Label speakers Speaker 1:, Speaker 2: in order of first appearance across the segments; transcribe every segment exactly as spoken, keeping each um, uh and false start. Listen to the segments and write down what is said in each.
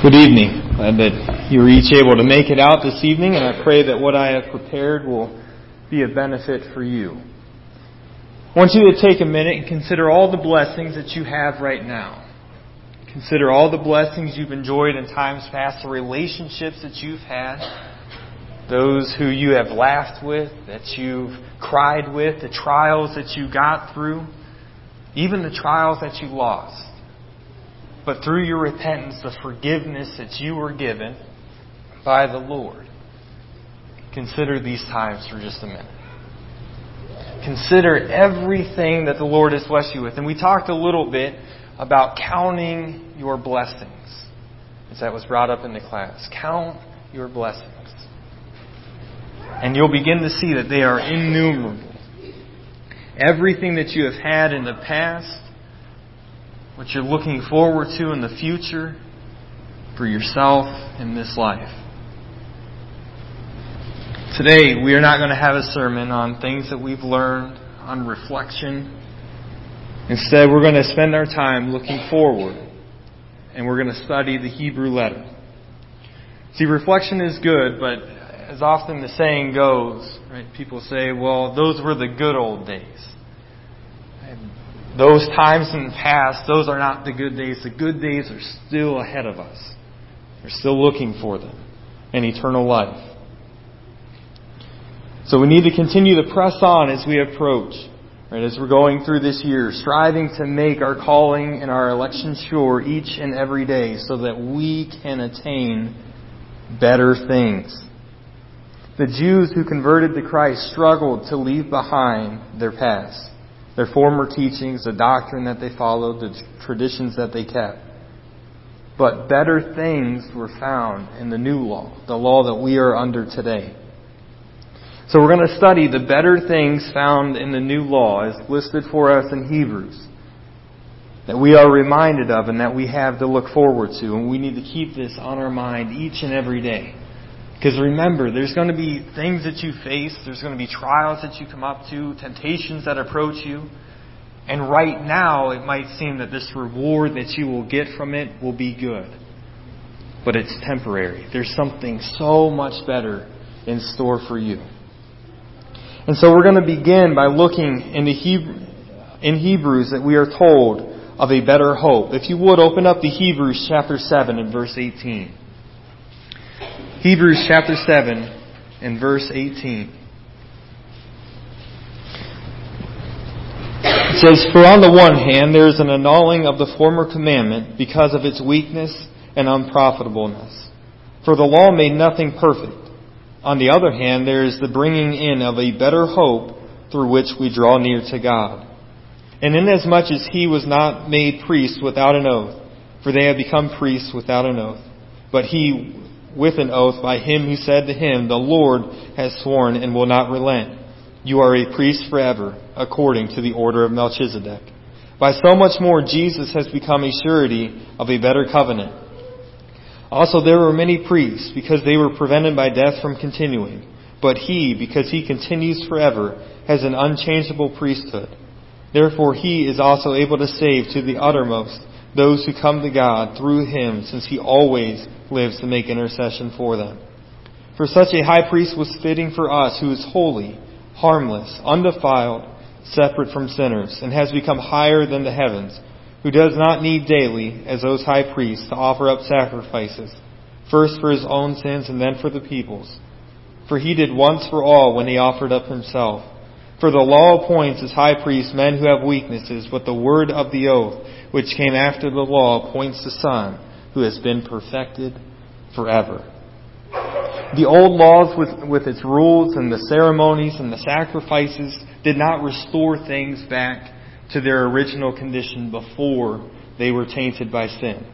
Speaker 1: Good evening. Glad that you were each able to make it out this evening, and I pray that what I have prepared will be a benefit for you. I want you to take a minute and consider all the blessings that you have right now. Consider all the blessings you've enjoyed in times past, the relationships that you've had, those who you have laughed with, that you've cried with, the trials that you got through, even the trials that you lost. But through your repentance, the forgiveness that you were given by the Lord. Consider these times for just a minute. Consider everything that the Lord has blessed you with. And we talked a little bit about counting your blessings, as that was brought up in the class. Count your blessings. And you'll begin to see that they are innumerable. Everything that you have had in the past, what you're looking forward to in the future for yourself in this life. Today, we are not going to have a sermon on things that we've learned, on reflection. Instead, we're going to spend our time looking forward, and we're going to study the Hebrew letter. See, reflection is good, but as often the saying goes, right, people say, well, those were the good old days. Those times in the past, those are not the good days. The good days are still ahead of us. We're still looking for them in eternal life. So we need to continue to press on as we approach, right, as we're going through this year, striving to make our calling and our election sure each and every day so that we can attain better things. The Jews who converted to Christ struggled to leave behind their past, their former teachings, the doctrine that they followed, the traditions that they kept. But better things were found in the new law, the law that we are under today. So we're going to study the better things found in the new law as listed for us in Hebrews, that we are reminded of and that we have to look forward to. And we need to keep this on our mind each and every day. Because remember, there's going to be things that you face, there's going to be trials that you come up to, temptations that approach you. And right now, it might seem that this reward that you will get from it will be good. But it's temporary. There's something so much better in store for you. And so we're going to begin by looking in, the Hebrew, in Hebrews that we are told of a better hope. If you would, open up to Hebrews chapter seven and verse eighteen. Hebrews chapter seven and verse eighteen. It says, "For on the one hand there is an annulling of the former commandment because of its weakness and unprofitableness. For the law made nothing perfect. On the other hand there is the bringing in of a better hope through which we draw near to God. And inasmuch as he was not made priest without an oath, for they have become priests without an oath, but he with an oath by him who said to him, the Lord has sworn and will not relent. You are a priest forever, according to the order of Melchizedek. By so much more Jesus has become a surety of a better covenant. Also there were many priests, because they were prevented by death from continuing. But he, because he continues forever, has an unchangeable priesthood. Therefore he is also able to save to the uttermost those who come to God through him, since he always lives to make intercession for them. For such a high priest was fitting for us, who is holy, harmless, undefiled, separate from sinners, and has become higher than the heavens, who does not need daily, as those high priests, to offer up sacrifices, first for his own sins and then for the people's. For he did once for all when he offered up himself. For the law appoints as high priests men who have weaknesses, but the word of the oath, which came after the law, appoints the Son, who has been perfected forever." The old laws with, with its rules and the ceremonies and the sacrifices did not restore things back to their original condition before they were tainted by sin.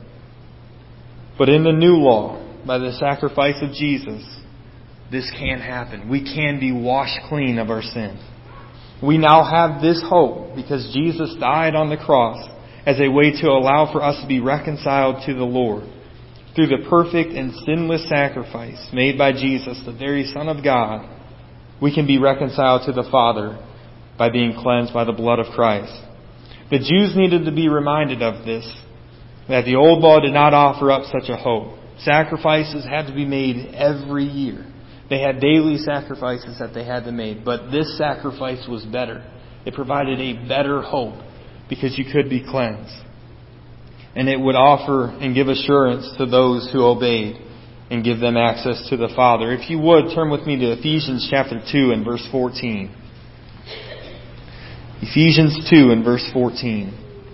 Speaker 1: But in the new law, by the sacrifice of Jesus, this can happen. We can be washed clean of our sins. We now have this hope because Jesus died on the cross as a way to allow for us to be reconciled to the Lord. Through the perfect and sinless sacrifice made by Jesus, the very Son of God, we can be reconciled to the Father by being cleansed by the blood of Christ. The Jews needed to be reminded of this that the old law did not offer up such a hope. Sacrifices had to be made every year. They had daily sacrifices that they had to make, but this sacrifice was better. It provided a better hope because you could be cleansed. And it would offer and give assurance to those who obeyed and give them access to the Father. If you would, turn with me to Ephesians chapter two and verse fourteen. Ephesians two and verse fourteen.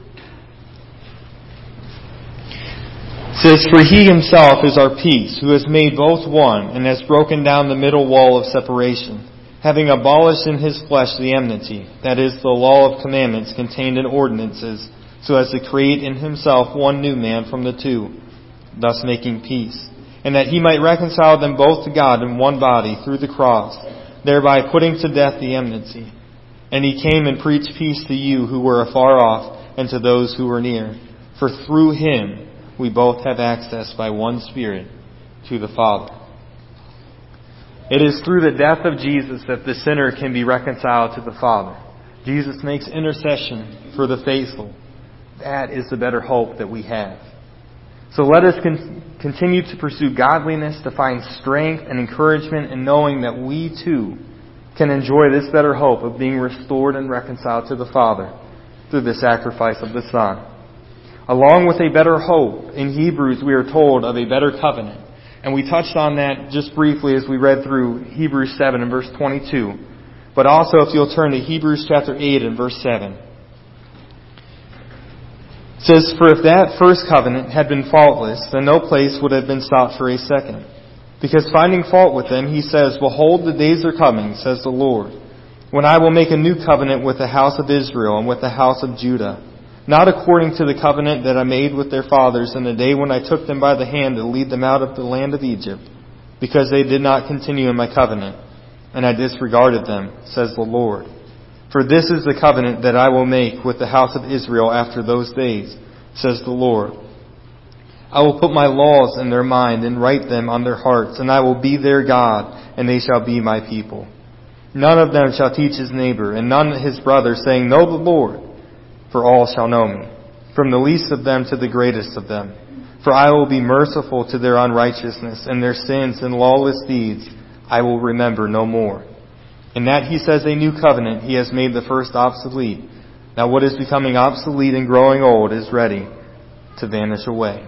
Speaker 1: It says, "For He Himself is our peace, who has made both one, and has broken down the middle wall of separation, having abolished in His flesh the enmity, that is, the law of commandments contained in ordinances, so as to create in Himself one new man from the two, thus making peace, and that He might reconcile them both to God in one body through the cross, thereby putting to death the enmity. And He came and preached peace to you who were afar off, and to those who were near. For through Him we both have access by one Spirit to the Father." It is through the death of Jesus that the sinner can be reconciled to the Father. Jesus makes intercession for the faithful. That is the better hope that we have. So let us con- continue to pursue godliness, to find strength and encouragement in knowing that we too can enjoy this better hope of being restored and reconciled to the Father through the sacrifice of the Son. Along with a better hope, in Hebrews we are told of a better covenant. And we touched on that just briefly as we read through Hebrews seven and verse twenty-two. But also if you'll turn to Hebrews chapter eight and verse seven. It says, "For if that first covenant had been faultless, then no place would have been sought for a second. Because finding fault with them, He says, Behold, the days are coming, says the Lord, when I will make a new covenant with the house of Israel and with the house of Judah, not according to the covenant that I made with their fathers in the day when I took them by the hand to lead them out of the land of Egypt, because they did not continue in my covenant, and I disregarded them, says the Lord. For this is the covenant that I will make with the house of Israel after those days, says the Lord. I will put my laws in their mind and write them on their hearts, and I will be their God, and they shall be my people. None of them shall teach his neighbor, and none his brother, saying, Know the Lord, for all shall know me, from the least of them to the greatest of them. For I will be merciful to their unrighteousness, and their sins and lawless deeds I will remember no more. In that He says a new covenant, He has made the first obsolete. Now what is becoming obsolete and growing old is ready to vanish away."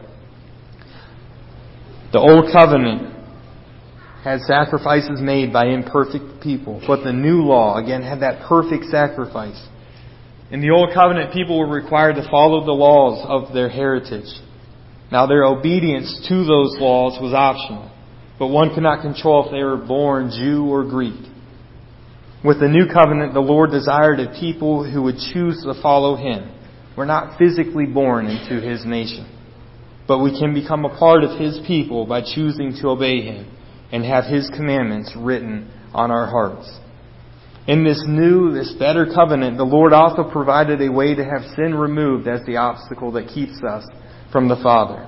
Speaker 1: The old covenant had sacrifices made by imperfect people, but the new law, again, had that perfect sacrifice. In the old covenant, people were required to follow the laws of their heritage. Now, their obedience to those laws was optional, but one could not control if they were born Jew or Greek. With the new covenant, the Lord desired a people who would choose to follow Him. We're not physically born into His nation, but we can become a part of His people by choosing to obey Him and have His commandments written on our hearts. In this new, this better covenant, the Lord also provided a way to have sin removed as the obstacle that keeps us from the Father.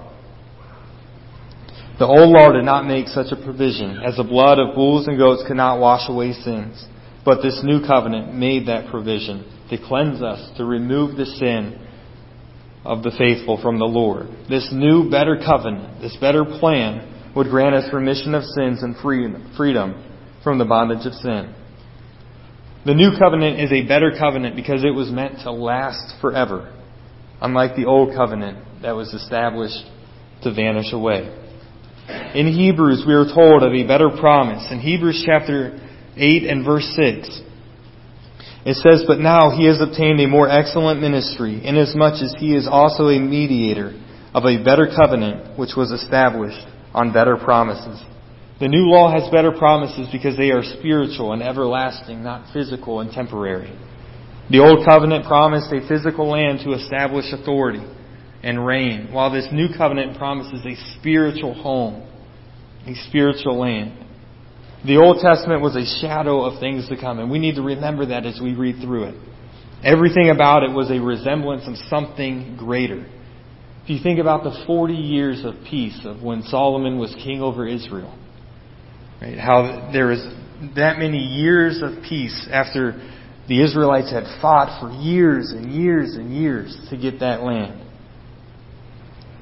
Speaker 1: The old law did not make such a provision, as the blood of bulls and goats could not wash away sins. But this new covenant made that provision to cleanse us, to remove the sin of the faithful from the Lord. This new, better covenant, this better plan, would grant us remission of sins and freedom from the bondage of sin. The new covenant is a better covenant because it was meant to last forever, unlike the old covenant that was established to vanish away. In Hebrews, we are told of a better promise. In Hebrews chapter eight and verse six, it says, But now He has obtained a more excellent ministry, inasmuch as He is also a mediator of a better covenant, which was established on better promises. The new law has better promises because they are spiritual and everlasting, not physical and temporary. The old covenant promised a physical land to establish authority and reign, while this new covenant promises a spiritual home, a spiritual land. The Old Testament was a shadow of things to come, and we need to remember that as we read through it. Everything about it was a resemblance of something greater. If you think about the forty years of peace of when Solomon was king over Israel, right? How there was that many years of peace after the Israelites had fought for years and years and years to get that land.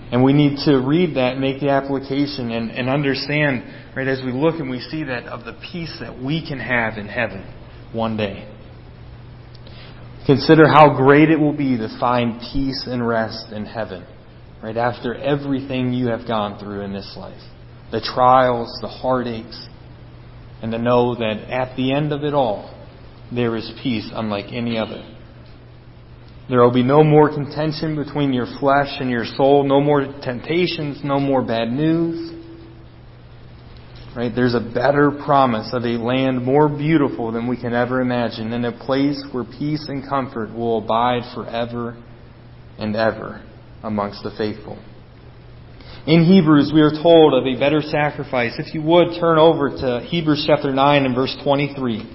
Speaker 1: And we need to read that, make the application, and, and understand, right, as we look and we see that, of the peace that we can have in heaven one day. Consider how great it will be to find peace and rest in heaven, right, after everything you have gone through in this life. The trials, the heartaches, and to know that at the end of it all, there is peace unlike any other. There will be no more contention between your flesh and your soul, no more temptations, no more bad news. Right? There's a better promise of a land more beautiful than we can ever imagine, and a place where peace and comfort will abide forever and ever amongst the faithful. In Hebrews, we are told of a better sacrifice. If you would, turn over to Hebrews chapter nine and verse twenty-three.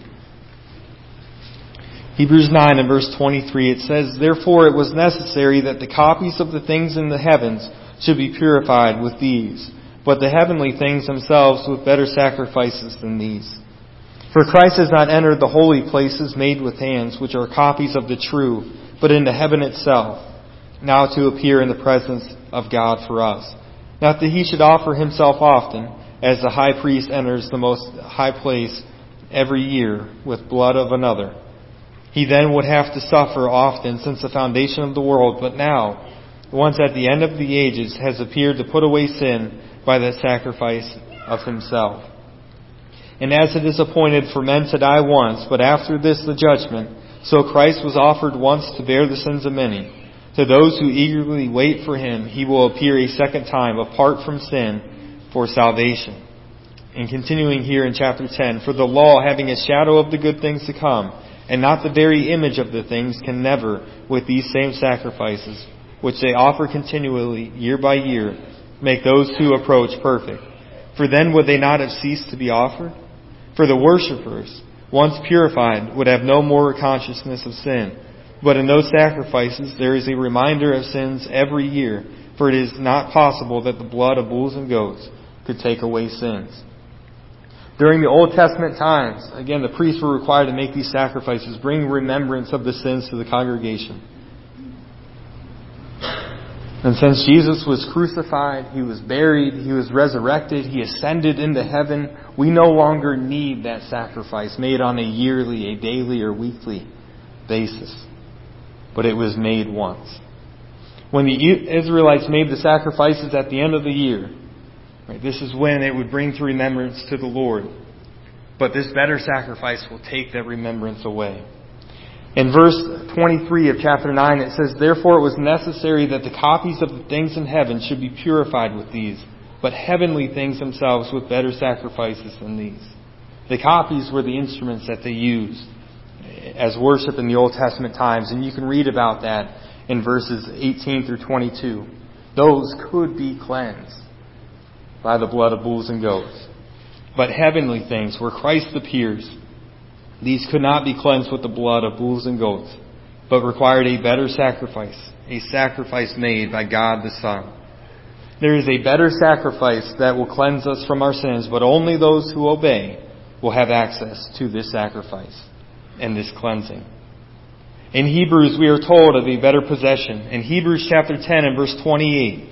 Speaker 1: Hebrews nine and verse twenty-three, it says, "Therefore it was necessary that the copies of the things in the heavens should be purified with these, but the heavenly things themselves with better sacrifices than these. For Christ has not entered the holy places made with hands, which are copies of the true, but into heaven itself, now to appear in the presence of God for us. Not that he should offer himself often, as the high priest enters the most high place every year with blood of another. He then would have to suffer often since the foundation of the world, but now, once at the end of the ages, has appeared to put away sin by the sacrifice of himself. And as it is appointed for men to die once, but after this the judgment, so Christ was offered once to bear the sins of many. To those who eagerly wait for him, he will appear a second time, apart from sin, for salvation." And continuing here in chapter ten, "For the law, having a shadow of the good things to come, and not the very image of the things, can never, with these same sacrifices, which they offer continually year by year, make those who approach perfect. For then would they not have ceased to be offered? For the worshippers, once purified, would have no more consciousness of sin. But in those sacrifices there is a reminder of sins every year, for it is not possible that the blood of bulls and goats could take away sins." During the Old Testament times, again, the priests were required to make these sacrifices, bring remembrance of the sins to the congregation. And since Jesus was crucified, He was buried, He was resurrected, He ascended into heaven, we no longer need that sacrifice made on a yearly, a daily, or weekly basis. But it was made once. When the Israelites made the sacrifices at the end of the year, right, this is when it would bring to remembrance to the Lord. But this better sacrifice will take that remembrance away. In verse twenty-three of chapter nine, it says, "Therefore it was necessary that the copies of the things in heaven should be purified with these, but heavenly things themselves with better sacrifices than these." The copies were the instruments that they used as worship in the Old Testament times, and you can read about that in verses eighteen through twenty-two. Those could be cleansed by the blood of bulls and goats. But heavenly things, where Christ appears, these could not be cleansed with the blood of bulls and goats, but required a better sacrifice, a sacrifice made by God the Son. There is a better sacrifice that will cleanse us from our sins, but only those who obey will have access to this sacrifice and this cleansing. In Hebrews, we are told of a better possession. In Hebrews chapter ten and verse twenty-eight,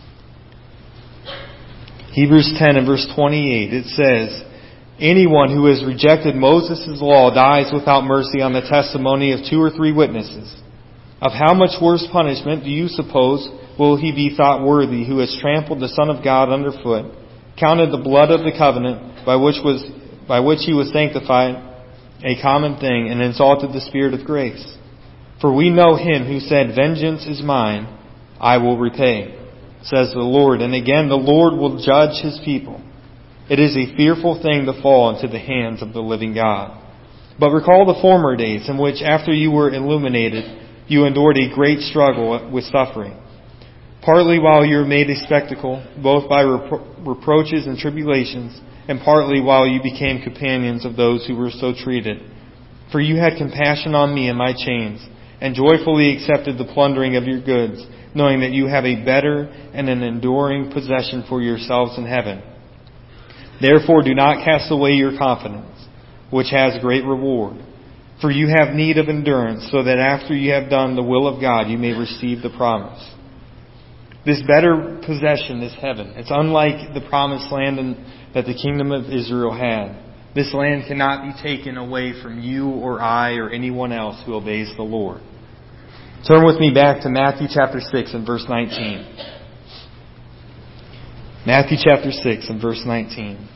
Speaker 1: Hebrews ten and verse twenty-eight, it says, "Anyone who has rejected Moses' law dies without mercy on the testimony of two or three witnesses. Of how much worse punishment do you suppose will he be thought worthy who has trampled the Son of God underfoot, counted the blood of the covenant by which was by which he was sanctified a common thing, and insulted the Spirit of grace? For we know him who said, 'Vengeance is mine, I will repay,' says the Lord. And again, the Lord will judge his people. It is a fearful thing to fall into the hands of the living God. But recall the former days in which, after you were illuminated, you endured a great struggle with suffering, partly while you were made a spectacle, both by repro- reproaches and tribulations, and partly while you became companions of those who were so treated. For you had compassion on me in my chains, and joyfully accepted the plundering of your goods, knowing that you have a better and an enduring possession for yourselves in heaven. Therefore do not cast away your confidence, which has great reward. For you have need of endurance, so that after you have done the will of God, you may receive the promise. This better possession is heaven. It's unlike the promised land in, that the kingdom of Israel had. This land cannot be taken away from you or I or anyone else who obeys the Lord. Turn with me back to Matthew chapter six and verse nineteen. Matthew chapter six and verse nineteen.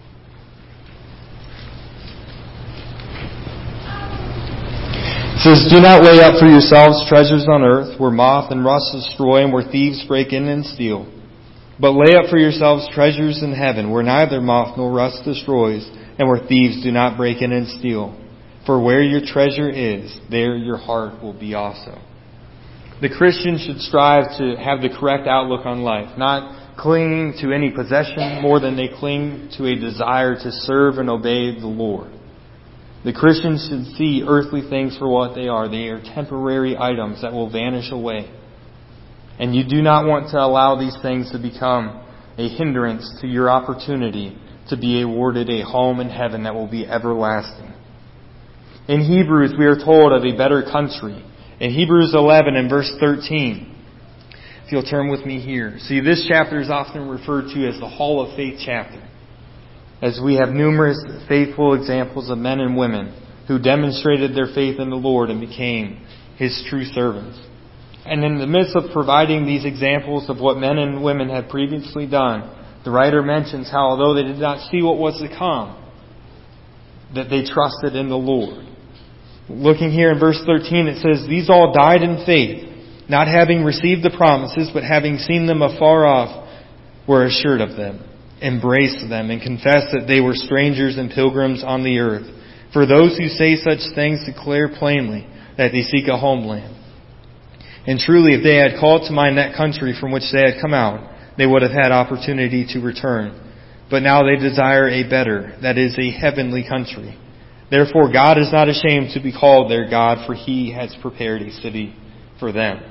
Speaker 1: It says, "Do not lay up for yourselves treasures on earth, where moth and rust destroy and where thieves break in and steal. But lay up for yourselves treasures in heaven, where neither moth nor rust destroys, and where thieves do not break in and steal. For where your treasure is, there your heart will be also." The Christian should strive to have the correct outlook on life, not clinging to any possession more than they cling to a desire to serve and obey the Lord. The Christian should see earthly things for what they are. They are temporary items that will vanish away. And you do not want to allow these things to become a hindrance to your opportunity to be awarded a home in heaven that will be everlasting. In Hebrews, we are told of a better country. In Hebrews eleven and verse thirteen, if you'll turn with me here. See, this chapter is often referred to as the Hall of Faith chapter, as we have numerous faithful examples of men and women who demonstrated their faith in the Lord and became His true servants. And in the midst of providing these examples of what men and women had previously done, the writer mentions how although they did not see what was to come, that they trusted in the Lord. Looking here in verse thirteen, it says, "These all died in faith, not having received the promises, but having seen them afar off, were assured of them, embraced them, and confessed that they were strangers and pilgrims on the earth. For those who say such things declare plainly that they seek a homeland. And truly, if they had called to mind that country from which they had come out, they would have had opportunity to return. But now they desire a better, that is, a heavenly country. Therefore God is not ashamed to be called their God, for He has prepared a city for them."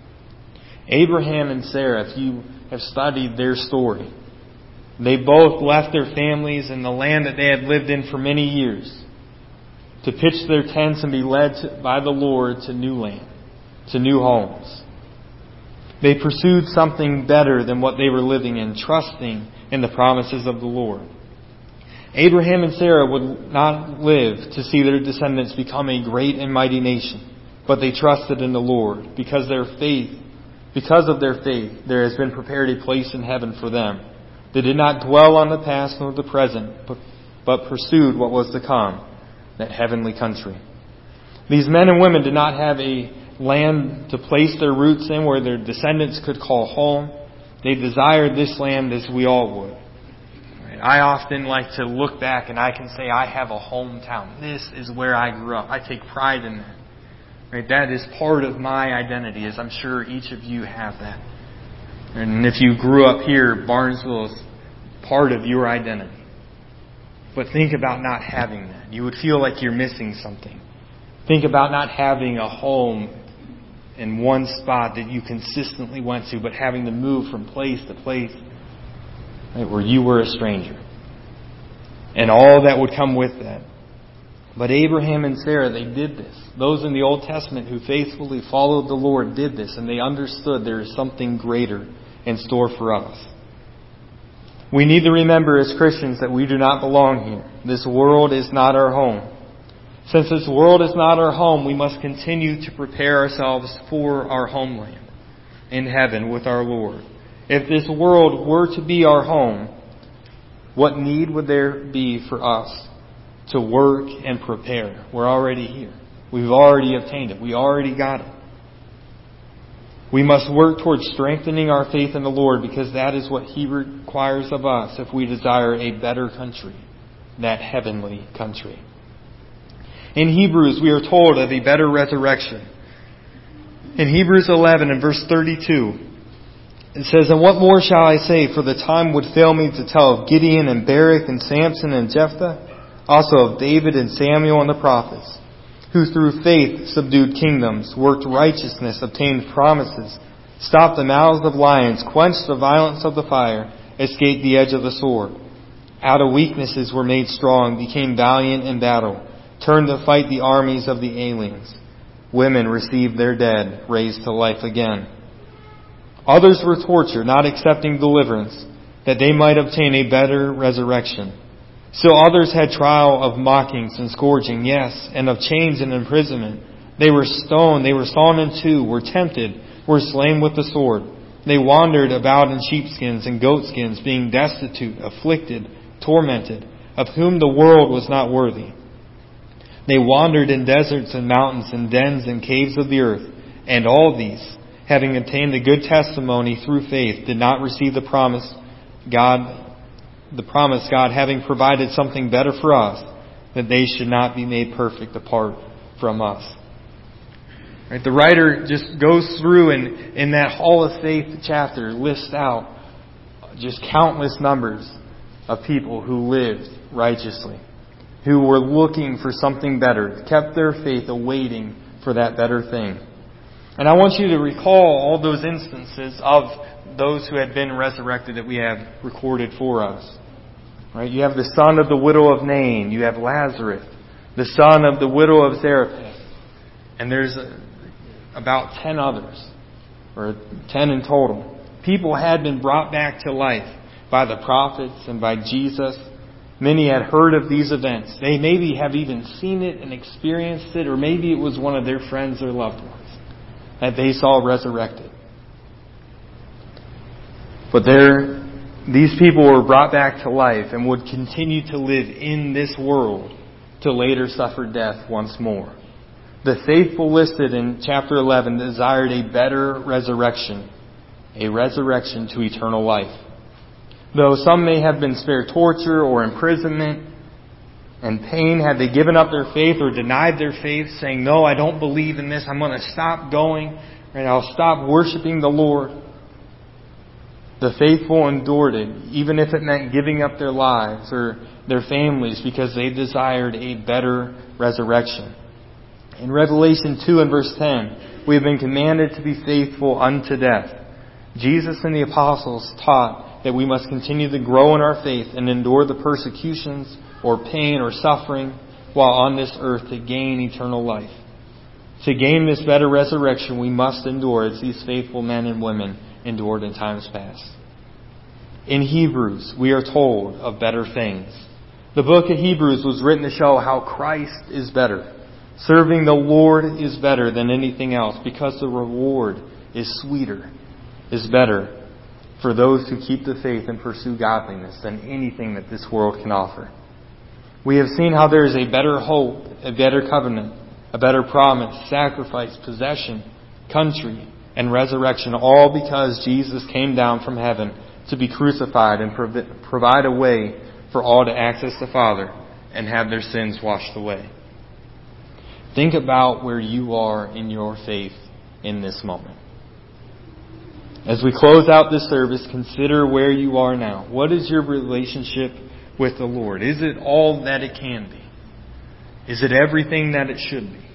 Speaker 1: Abraham and Sarah, if you have studied their story, they both left their families and the land that they had lived in for many years to pitch their tents and be led to, by the Lord to new land, to new homes. They pursued something better than what they were living in, trusting in the promises of the Lord. Abraham and Sarah would not live to see their descendants become a great and mighty nation, but they trusted in the Lord. Because their faith, because of their faith, there has been prepared a place in heaven for them. They did not dwell on the past nor the present, but, but pursued what was to come, that heavenly country. These men and women did not have a land to place their roots in where their descendants could call home. They desired this land as we all would. I often like to look back and I can say I have a hometown. This is where I grew up. I take pride in that. Right? That is part of my identity, as I'm sure each of you have that. And if you grew up here, Barnesville is part of your identity. But think about not having that. You would feel like you're missing something. Think about not having a home in one spot that you consistently went to, but having to move from place to place, right, where you were a stranger. And all that would come with that. But Abraham and Sarah, they did this. Those in the Old Testament who faithfully followed the Lord did this, and they understood there is something greater in store for us. We need to remember as Christians that we do not belong here. This world is not our home. Since this world is not our home, we must continue to prepare ourselves for our homeland in heaven with our Lord. If this world were to be our home, what need would there be for us to work and prepare? We're already here. We've already obtained it. We already got it. We must work towards strengthening our faith in the Lord, because that is what He requires of us if we desire a better country, that heavenly country. In Hebrews, we are told of a better resurrection. In Hebrews eleven and verse thirty-two, it says, "And what more shall I say? For the time would fail me to tell of Gideon and Barak and Samson and Jephthah, also of David and Samuel and the prophets, who through faith subdued kingdoms, worked righteousness, obtained promises, stopped the mouths of lions, quenched the violence of the fire, escaped the edge of the sword. Out of weaknesses were made strong, became valiant in battle, turned to fight the armies of the aliens. Women received their dead, raised to life again." Others were tortured, not accepting deliverance, that they might obtain a better resurrection. Still others had trial of mockings and scourging, yes, and of chains and imprisonment. They were stoned, they were sawn in two, were tempted, were slain with the sword. They wandered about in sheepskins and goatskins, being destitute, afflicted, tormented, of whom the world was not worthy. They wandered in deserts and mountains and dens and caves of the earth, and all these, having obtained the good testimony through faith, did not receive the promise God the promise God having provided something better for us, that they should not be made perfect apart from us. Right, the writer just goes through and in that Hall of Faith chapter lists out just countless numbers of people who lived righteously, who were looking for something better, kept their faith awaiting for that better thing. And I want you to recall all those instances of those who had been resurrected that we have recorded for us. Right? You have the son of the widow of Nain. You have Lazarus, the son of the widow of Zarephath. And there's a, about ten others, or ten in total. People had been brought back to life by the prophets and by Jesus. Many had heard of these events. They maybe have even seen it and experienced it, or maybe it was one of their friends or loved ones that they saw resurrected. But there, these people were brought back to life and would continue to live in this world to later suffer death once more. The faithful listed in chapter eleven desired a better resurrection, a resurrection to eternal life. Though some may have been spared torture or imprisonment and pain, had they given up their faith or denied their faith, saying, "No, I don't believe in this. I'm going to stop going and I'll stop worshiping the Lord." The faithful endured it, even if it meant giving up their lives or their families, because they desired a better resurrection. In Revelation two and verse ten, we have been commanded to be faithful unto death. Jesus and the apostles taught that we must continue to grow in our faith and endure the persecutions or pain or suffering while on this earth to gain eternal life. To gain this better resurrection, we must endure as these faithful men and women endured in times past. In Hebrews, we are told of better things. The book of Hebrews was written to show how Christ is better. Serving the Lord is better than anything else because the reward is sweeter, is better for those who keep the faith and pursue godliness than anything that this world can offer. We have seen how there is a better hope, a better covenant, a better promise, sacrifice, possession, country, and resurrection, all because Jesus came down from heaven to be crucified and prov- provide a way for all to access the Father and have their sins washed away. Think about where you are in your faith in this moment. As we close out this service, consider where you are now. What is your relationship with the Lord? Is it all that it can be? Is it everything that it should be?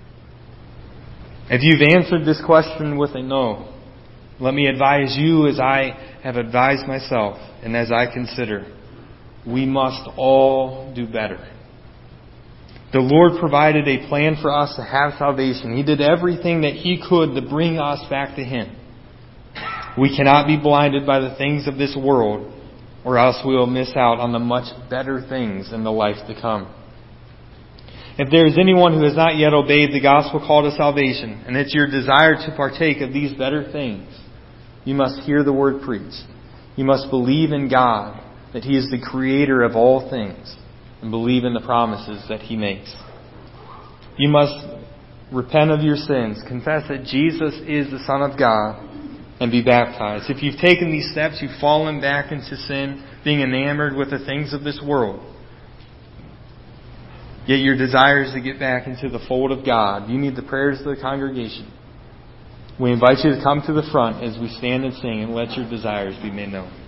Speaker 1: If you've answered this question with a no, let me advise you as I have advised myself and as I consider, we must all do better. The Lord provided a plan for us to have salvation. He did everything that He could to bring us back to Him. We cannot be blinded by the things of this world, or else we will miss out on the much better things in the life to come. If there is anyone who has not yet obeyed the gospel call to salvation, and it's your desire to partake of these better things, you must hear the word preached. You must believe in God, that He is the creator of all things, and believe in the promises that He makes. You must repent of your sins, confess that Jesus is the Son of God, and be baptized. If you've taken these steps, you've fallen back into sin, being enamored with the things of this world, yet your desire is to get back into the fold of God, you need the prayers of the congregation. We invite you to come to the front as we stand and sing and let your desires be made known.